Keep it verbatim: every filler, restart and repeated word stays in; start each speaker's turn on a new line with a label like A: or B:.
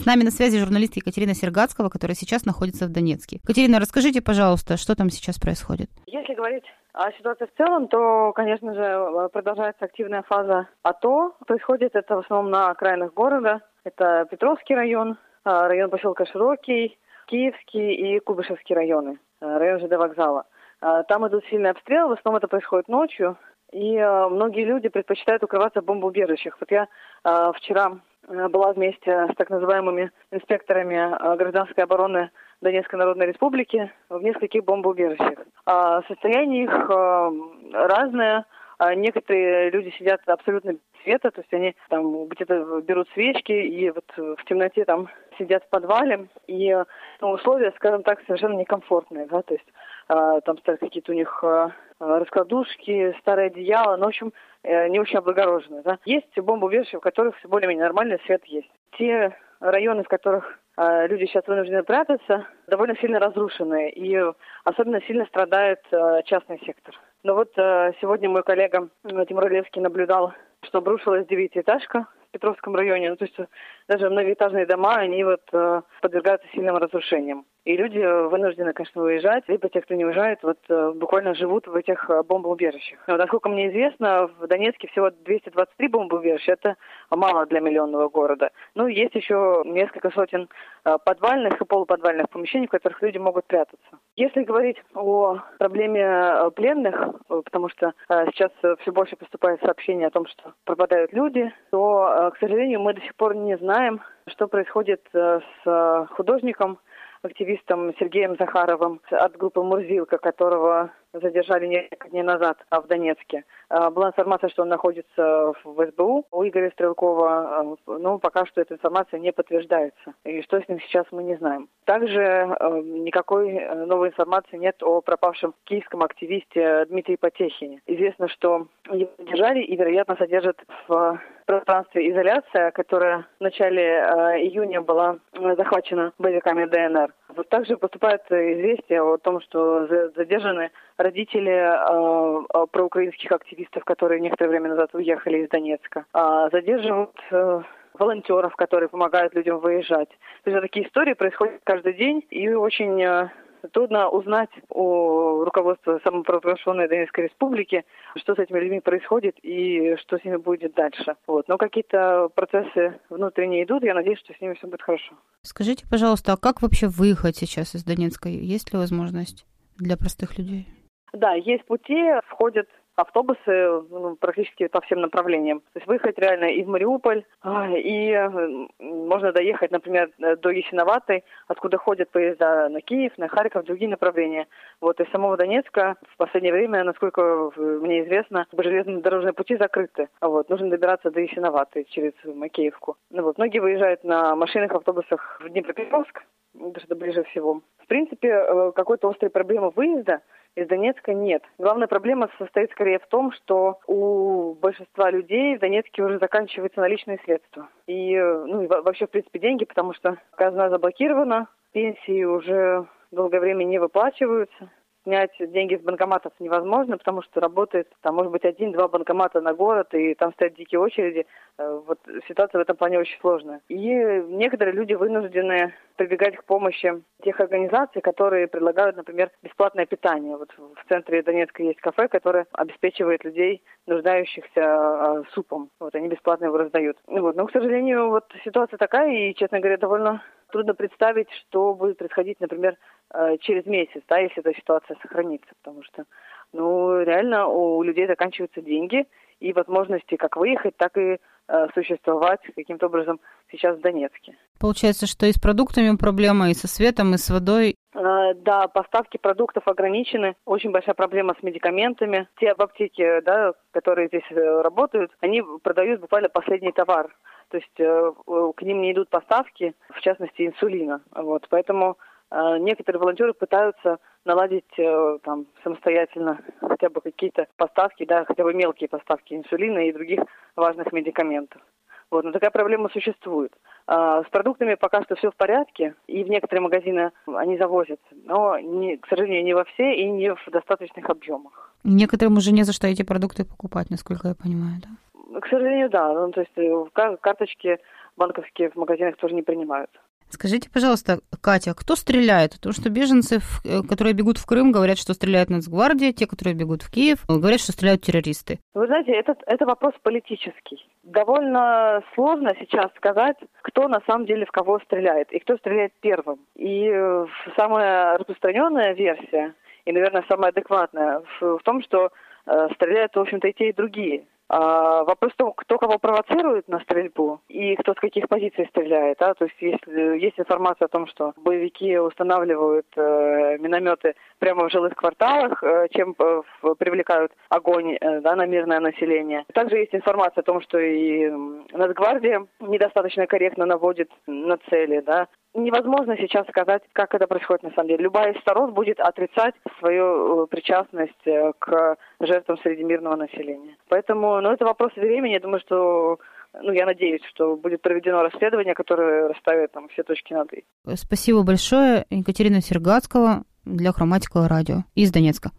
A: С нами на связи журналист Екатерина Сергацкого, которая сейчас находится в Донецке. Екатерина, расскажите, пожалуйста, что там сейчас происходит?
B: Если говорить о ситуации в целом, то, конечно же, продолжается активная фаза АТО. Происходит это в основном на окраинах города. Это Петровский район, район поселка Широкий, Киевский и Куйбышевский районы, район ЖД вокзала. Там идут сильные обстрелы, в основном это происходит ночью, и многие люди предпочитают укрываться в бомбоубежищах. Вот я вчера была вместе с так называемыми инспекторами гражданской обороны Донецкой Народной Республики в нескольких бомбоубежищах. Состояние их разное. Некоторые люди сидят абсолютно без света, то есть они там где-то берут свечки и вот в темноте там сидят в подвале. И ну, условия, скажем так, совершенно некомфортные, да, то есть э, там стоят какие-то у них э, раскладушки, старое одеяло, ну, в общем, э, не очень облагороженные, да. Есть бомбоубежища, в которых все более-менее нормальный свет есть. Те районы, в которых э, люди сейчас вынуждены прятаться, довольно сильно разрушены, и особенно сильно страдает э, частный сектор. Но вот э, сегодня мой коллега Тимур Олевский наблюдал, что обрушилась девятиэтажка в Петровском районе. Ну, то есть даже многоэтажные дома, они вот э, подвергаются сильным разрушениям. И люди вынуждены, конечно, уезжать, либо те, кто не уезжает, вот э, буквально живут в этих э, бомбоубежищах. Но, насколько мне известно, в Донецке всего двести двадцать три бомбоубежища. Это мало для миллионного города. Ну, есть еще несколько сотен э, подвальных и полуподвальных помещений, в которых люди могут прятаться. Если говорить о проблеме э, пленных, э, потому что э, сейчас э, все больше поступает сообщений о том, что пропадают люди, то, э, к сожалению, мы до сих пор не знаем, что происходит э, с э, художником, активистом Сергеем Захаровым от группы «Мурзилка», которого задержали несколько дней назад в Донецке. Была информация, что он находится в СБУ у Игоря Стрелкова, но пока что эта информация не подтверждается. И что с ним сейчас, мы не знаем. Также никакой новой информации нет о пропавшем киевском активисте Дмитрии Потехине. Известно, что его задержали и, вероятно, содержат в пространстве изоляция, которая в начале июня была захвачена боевиками ДНР. Вот также поступает известие о том, что задержаны родители э, проукраинских активистов, которые некоторое время назад уехали из Донецка. А задерживают э, волонтеров, которые помогают людям выезжать. То есть такие истории происходят каждый день, и очень э, трудно узнать у руководства самопровозглашенной Донецкой Республики, что с этими людьми происходит и что с ними будет дальше. Вот. Но какие-то процессы внутренние идут, я надеюсь, что с ними все будет хорошо.
A: Скажите, пожалуйста, а как вообще выехать сейчас из Донецка? Есть ли возможность для простых людей?
B: Да, есть пути, входят автобусы ну, практически по всем направлениям. То есть выехать реально и в Мариуполь, и можно доехать, например, до Ясиноватой, откуда ходят поезда на Киев, на Харьков, другие направления. Вот из самого Донецка в последнее время, насколько мне известно, железные дорожные пути закрыты. Вот, нужно добираться до Ясиноватой через Макеевку. Ну, вот, многие выезжают на машинах, автобусах в Днепропетровск, даже ближе всего. В принципе, какой-то острой проблемы выезда из Донецка нет. Главная проблема состоит скорее в том, что у большинства людей в Донецке уже заканчиваются наличные средства. И, ну, и вообще, в принципе, деньги, потому что казна заблокирована, пенсии уже долгое время не выплачиваются. Снять деньги с банкоматов невозможно, потому что работает, там, может быть, один-два банкомата на город, и там стоят дикие очереди. Вот ситуация в этом плане очень сложная. И некоторые люди вынуждены прибегать к помощи тех организаций, которые предлагают, например, бесплатное питание. Вот в центре Донецка есть кафе, которое обеспечивает людей, нуждающихся супом. Вот они бесплатно его раздают. Вот. Но, к сожалению, вот ситуация такая, и, честно говоря, довольно трудно представить, что будет происходить, например, через месяц, да, если эта ситуация сохранится, потому что, ну, реально у людей заканчиваются деньги и возможности как выехать, так и э, существовать каким-то образом сейчас в Донецке.
A: Получается, что и с продуктами проблема, и со светом, и с водой.
B: Э, да, поставки продуктов ограничены, очень большая проблема с медикаментами. Те аптеки, да, которые здесь работают, они продают буквально последний товар. То есть э, к ним не идут поставки, в частности, инсулина. Вот, поэтому некоторые волонтеры пытаются наладить там самостоятельно хотя бы какие-то поставки, да, хотя бы мелкие поставки инсулина и других важных медикаментов. Вот, но такая проблема существует. А с продуктами пока что все в порядке, и в некоторые магазины они завозятся, но, не, к сожалению, не во все и не в достаточных объемах.
A: Некоторым уже не за что эти продукты покупать, насколько я понимаю, да?
B: К сожалению, да. Ну, то есть карточки банковские в магазинах тоже не принимаются.
A: Скажите, пожалуйста, Катя, кто стреляет? Потому что беженцы, которые бегут в Крым, говорят, что стреляет Нацгвардия, те, которые бегут в Киев, говорят, что стреляют террористы.
B: Вы знаете, это, это вопрос политический. Довольно сложно сейчас сказать, кто на самом деле в кого стреляет и кто стреляет первым. И самая распространенная версия, и, наверное, самая адекватная, в, в том, что э, стреляют, в общем-то, и те, и другие. А вопрос в том, кто кого провоцирует на стрельбу и кто с каких позиций стреляет. Да? То есть если есть информация о том, что боевики устанавливают э, минометы прямо в жилых кварталах, э, чем э, привлекают огонь э, да, на мирное население. Также есть информация о том, что и Нацгвардия недостаточно корректно наводит на цели. Да? Невозможно сейчас сказать, как это происходит на самом деле. Любая из сторон будет отрицать свою причастность к жертвам среди мирного населения. Поэтому, ну, это вопрос времени. Я думаю, что, ну, я надеюсь, что будет проведено расследование, которое расставит там все точки над «и».
A: Спасибо большое. Екатерина Сергацкого для Хроматикова радио из Донецка.